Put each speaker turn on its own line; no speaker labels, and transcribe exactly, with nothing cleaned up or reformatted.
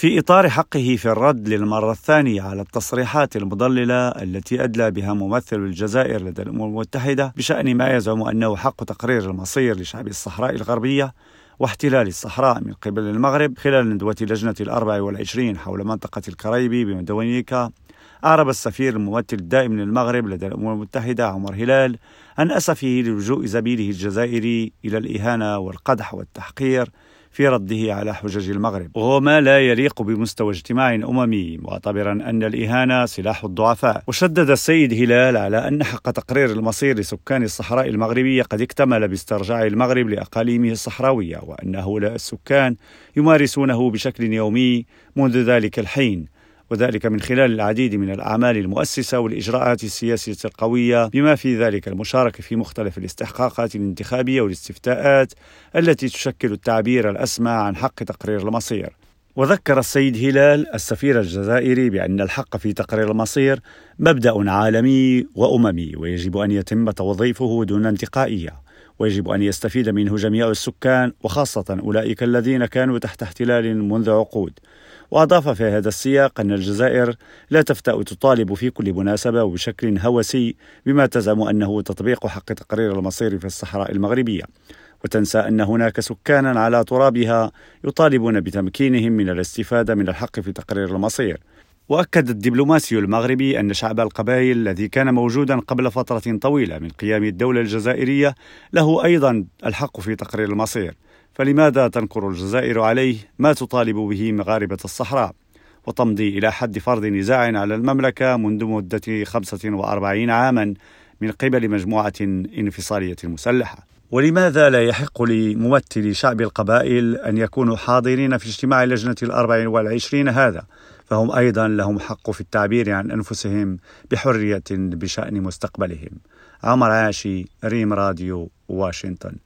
في إطار حقه في الرد للمرة الثانية على التصريحات المضللة التي أدلى بها ممثل الجزائر لدى الأمم المتحدة بشأن ما يزعم أنه حق تقرير المصير لشعب الصحراء الغربية واحتلال الصحراء من قبل المغرب خلال ندوة لجنة الأربع والعشرين حول منطقة الكاريبي بمدونيكا، أعرب السفير الممثل الدائم للمغرب لدى الأمم المتحدة عمر هلال عن أسفه للجوء زميله الجزائري إلى الإهانة والقدح والتحقير في رده على حجج المغرب، وهو ما لا يليق بمستوى اجتماع أممي، معتبرا أن الإهانة سلاح الضعفاء. وشدد السيد هلال على أن حق تقرير المصير لسكان الصحراء المغربية قد اكتمل باسترجاع المغرب لأقاليمه الصحراوية، وأن هؤلاء السكان يمارسونه بشكل يومي منذ ذلك الحين، وذلك من خلال العديد من الأعمال المؤسسة والإجراءات السياسية القوية، بما في ذلك المشاركة في مختلف الاستحقاقات الانتخابية والاستفتاءات التي تشكل التعبير الأسمى عن حق تقرير المصير. وذكر السيد هلال السفير الجزائري بأن الحق في تقرير المصير مبدأ عالمي وأممي، ويجب أن يتم توظيفه دون انتقائية، ويجب أن يستفيد منه جميع السكان، وخاصة أولئك الذين كانوا تحت احتلال منذ عقود. وأضاف في هذا السياق أن الجزائر لا تفتأ تطالب في كل مناسبة وبشكل هوسي بما تزعم أنه تطبيق حق تقرير المصير في الصحراء المغربية، وتنسى أن هناك سكانا على ترابها يطالبون بتمكينهم من الاستفادة من الحق في تقرير المصير. وأكد الدبلوماسي المغربي أن شعب القبائل الذي كان موجودا قبل فترة طويلة من قيام الدولة الجزائرية له أيضا الحق في تقرير المصير، فلماذا تنكر الجزائر عليه ما تطالب به مغاربة الصحراء، وتمضي إلى حد فرض نزاع على المملكة منذ مدة خمسة وأربعين عاما من قبل مجموعة انفصالية مسلحة؟ ولماذا لا يحق لممثلي شعب القبائل أن يكونوا حاضرين في اجتماع لجنة الأربع والعشرين هذا؟ فهم أيضا لهم حق في التعبير عن أنفسهم بحرية بشأن مستقبلهم. عمر عاشي، ريم راديو، واشنطن.